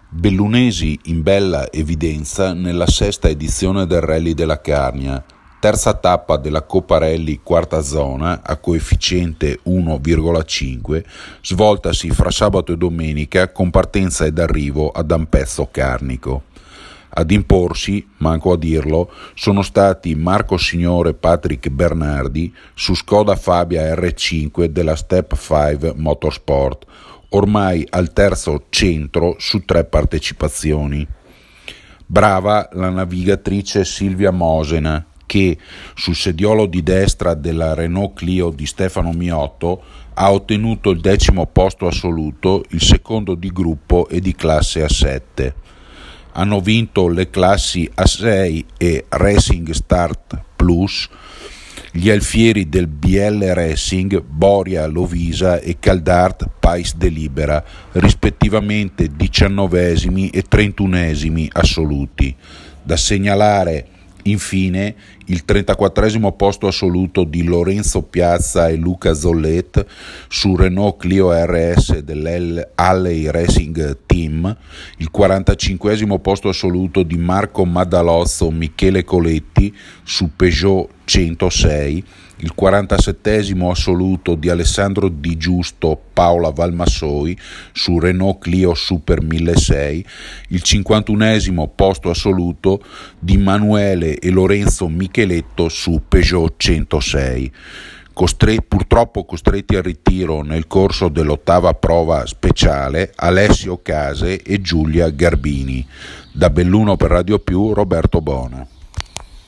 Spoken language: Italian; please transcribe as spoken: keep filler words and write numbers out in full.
Bellunesi in bella evidenza nella sesta edizione del Rally della Carnia, terza tappa della Coppa Rally quarta zona a coefficiente uno virgola cinque, svoltasi fra sabato e domenica con partenza ed arrivo ad Ampezzo Carnico. Ad imporsi, manco a dirlo, sono stati Marco Signore e Patrick Bernardi su Skoda Fabia R cinque della Step cinque Motorsport, ormai al terzo centro su tre partecipazioni. Brava la navigatrice Silvia Mosena che, sul sediolo di destra della Renault Clio di Stefano Miotto, ha ottenuto il decimo posto assoluto, il secondo di gruppo e di classe A sette. Hanno vinto le classi A sei e Racing Start Plus gli alfieri del B L Racing, Boria Lovisa e Caldart Pais de Libera, rispettivamente diciannovesimi e trentunesimi assoluti. Da segnalare infine il trentaquattresimo posto assoluto di Lorenzo Piazza e Luca Zollet su Renault Clio R S dell'Alley Racing Team, il quarantacinquesimo posto assoluto di Marco Maddalozzo Michele Coletti su Peugeot centosei, il quarantasettesimo assoluto di Alessandro Di Giusto Paola Valmassoi su Renault Clio Super milleseicento, il cinquantunesimo posto assoluto di Manuele e Lorenzo Micheletto su Peugeot centosei. Costre- purtroppo costretti al ritiro nel corso dell'ottava prova speciale Alessio Case e Giulia Garbini. Da Belluno per Radio Più, Roberto Bona.